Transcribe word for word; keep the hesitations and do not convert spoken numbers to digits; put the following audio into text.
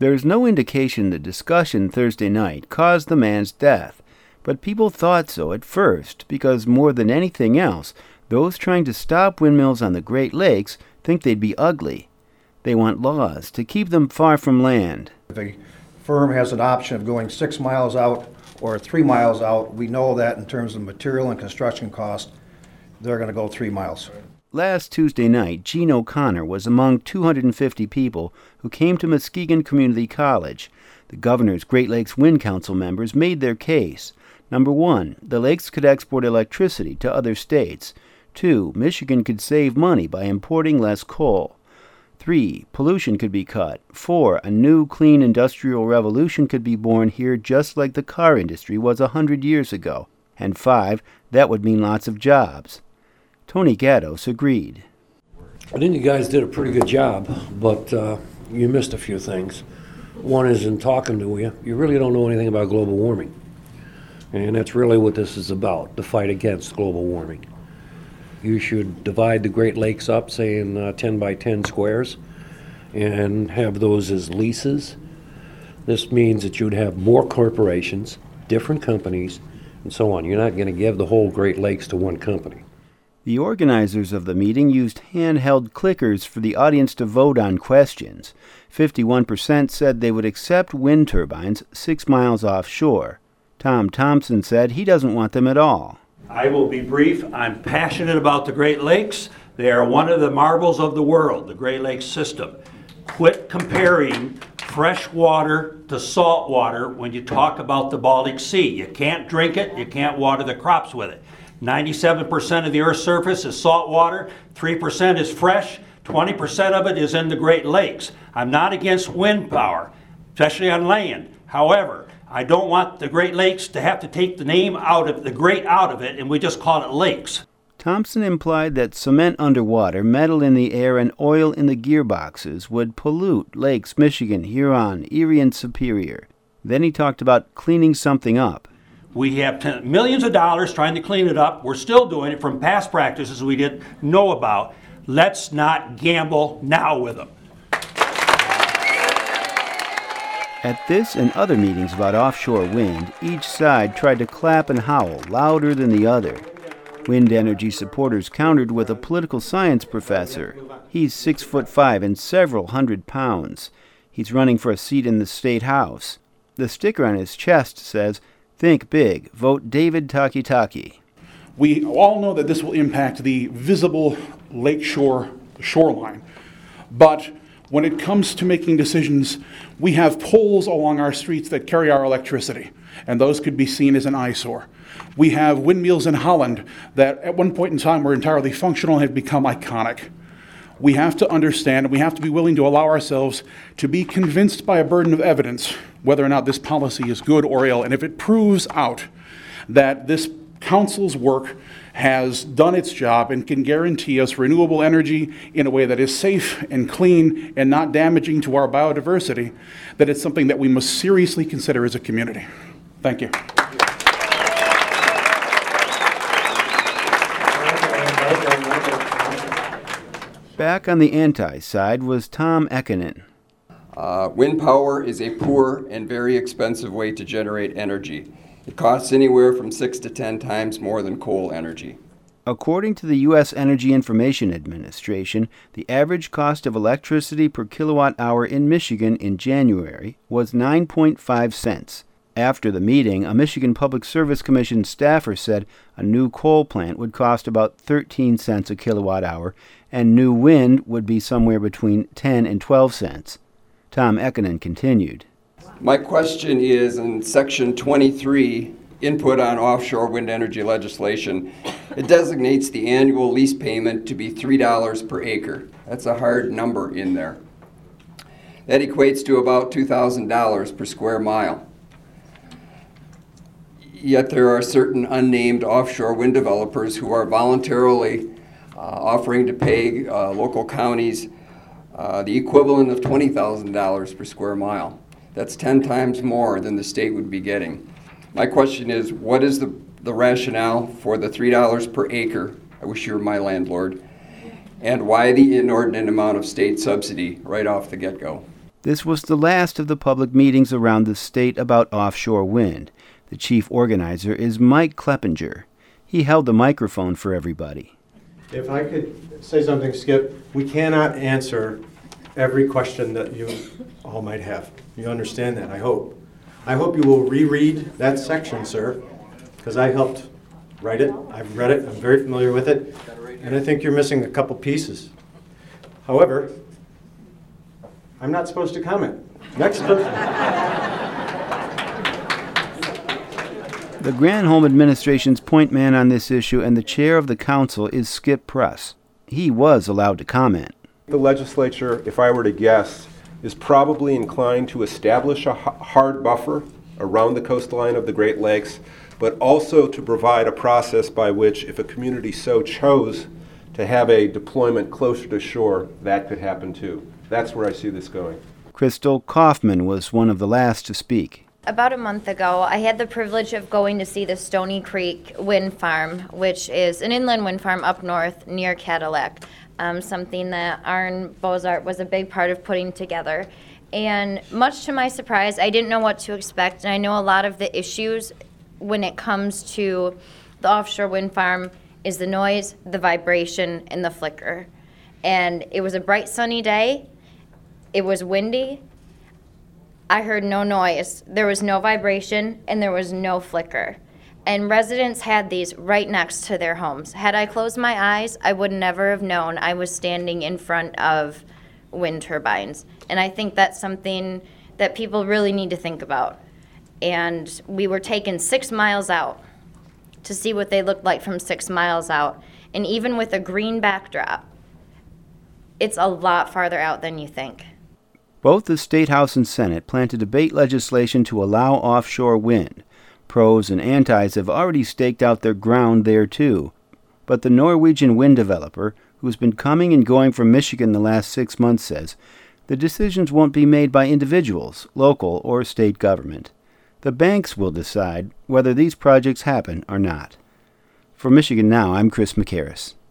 There is no indication the discussion Thursday night caused the man's death, but people thought so at first because more than anything else, those trying to stop windmills on the Great Lakes think they'd be ugly. They want laws to keep them far from land. If a firm has an option of going six miles out or three miles out, we know that in terms of material and construction cost, they're going to go three miles. Last Tuesday night, Gene O'Connor was among two hundred fifty people who came to Muskegon Community College. The governor's Great Lakes Wind Council members made their case. Number one, the lakes could export electricity to other states. Two, Michigan could save money by importing less coal. Three, pollution could be cut. Four, a new clean industrial revolution could be born here just like the car industry was a hundred years ago. And five, that would mean lots of jobs. Tony Gatos agreed. I think you guys did a pretty good job, but uh, you missed a few things. One is, in talking to you, you really don't know anything about global warming. And that's really what this is about, the fight against global warming. You should divide the Great Lakes up, say in uh, ten by ten squares, and have those as leases. This means that you'd have more corporations, different companies, and so on. You're not going to give the whole Great Lakes to one company. The organizers of the meeting used handheld clickers for the audience to vote on questions. fifty-one percent said they would accept wind turbines six miles offshore. Tom Thompson said he doesn't want them at all. I will be brief. I'm passionate about the Great Lakes. They are one of the marvels of the world, the Great Lakes system. Quit comparing fresh water to salt water when you talk about the Baltic Sea. You can't drink it, you can't water the crops with it. ninety-seven percent of the Earth's surface is salt water, three percent is fresh, twenty percent of it is in the Great Lakes. I'm not against wind power, especially on land. However, I don't want the Great Lakes to have to take the name out of the great out of it and we just call it lakes. Thompson implied that cement underwater, metal in the air, and oil in the gearboxes would pollute Lakes Michigan, Huron, Erie, and Superior. Then he talked about cleaning something up. We have ten, millions of dollars trying to clean it up. We're still doing it from past practices we didn't know about. Let's not gamble now with them. At this and other meetings about offshore wind, each side tried to clap and howl louder than the other. Wind energy supporters countered with a political science professor. He's six foot five and several hundred pounds. He's running for a seat in the state house. The sticker on his chest says, "Think big, vote David Takitaki." We all know that this will impact the visible lakeshore shoreline, but when it comes to making decisions, we have poles along our streets that carry our electricity, and those could be seen as an eyesore. We have windmills in Holland that at one point in time were entirely functional and have become iconic. We have to understand, and we have to be willing to allow ourselves to be convinced by a burden of evidence whether or not this policy is good or ill. And if it proves out that this council's work has done its job and can guarantee us renewable energy in a way that is safe and clean and not damaging to our biodiversity, that it's something that we must seriously consider as a community. Thank you. Back on the anti-side was Tom Ekinen. Uh, wind power is a poor and very expensive way to generate energy. It costs anywhere from six to ten times more than coal energy. According to the U S Energy Information Administration, the average cost of electricity per kilowatt hour in Michigan in January was nine point five cents. After the meeting, a Michigan Public Service Commission staffer said a new coal plant would cost about thirteen cents a kilowatt hour, and new wind would be somewhere between ten and twelve cents. Tom Ekinen continued. My question is, in Section twenty-three, Input on Offshore Wind Energy Legislation, it designates the annual lease payment to be three dollars per acre. That's a hard number in there. That equates to about two thousand dollars per square mile. Yet there are certain unnamed offshore wind developers who are voluntarily uh, offering to pay uh, local counties uh, the equivalent of twenty thousand dollars per square mile. That's ten times more than the state would be getting. My question is, what is the, the rationale for the three dollars per acre? I wish you were my landlord. And why the inordinate amount of state subsidy right off the get-go? This was the last of the public meetings around the state about offshore wind. The chief organizer is Mike Kleppinger. He held the microphone for everybody. If I could say something, Skip, we cannot answer every question that you all might have. You understand that, I hope. I hope you will reread that section, sir, because I helped write it. I've read it. I'm very familiar with it. And I think you're missing a couple pieces. However, I'm not supposed to comment. Next person. The Granholm administration's point man on this issue and the chair of the council is Skip Press. He was allowed to comment. The legislature, if I were to guess, is probably inclined to establish a hard buffer around the coastline of the Great Lakes, but also to provide a process by which, if a community so chose to have a deployment closer to shore, that could happen too. That's where I see this going. Crystal Kaufman was one of the last to speak. About a month ago, I had the privilege of going to see the Stony Creek Wind Farm, which is an inland wind farm up north near Cadillac, um, something that Arne Bozart was a big part of putting together. And much to my surprise, I didn't know what to expect, and I know a lot of the issues when it comes to the offshore wind farm is the noise, the vibration, and the flicker. And it was a bright sunny day. It was windy. I heard no noise. There was no vibration, and there was no flicker. And residents had these right next to their homes. Had I closed my eyes, I would never have known I was standing in front of wind turbines. And I think that's something that people really need to think about. And we were taken six miles out to see what they looked like from six miles out. And even with a green backdrop, it's a lot farther out than you think. Both the State House and Senate plan to debate legislation to allow offshore wind. Pros and antis have already staked out their ground there too. But the Norwegian wind developer, who's been coming and going from Michigan the last six months, says the decisions won't be made by individuals, local or state government. The banks will decide whether these projects happen or not. For Michigan Now, I'm Chris McCarris.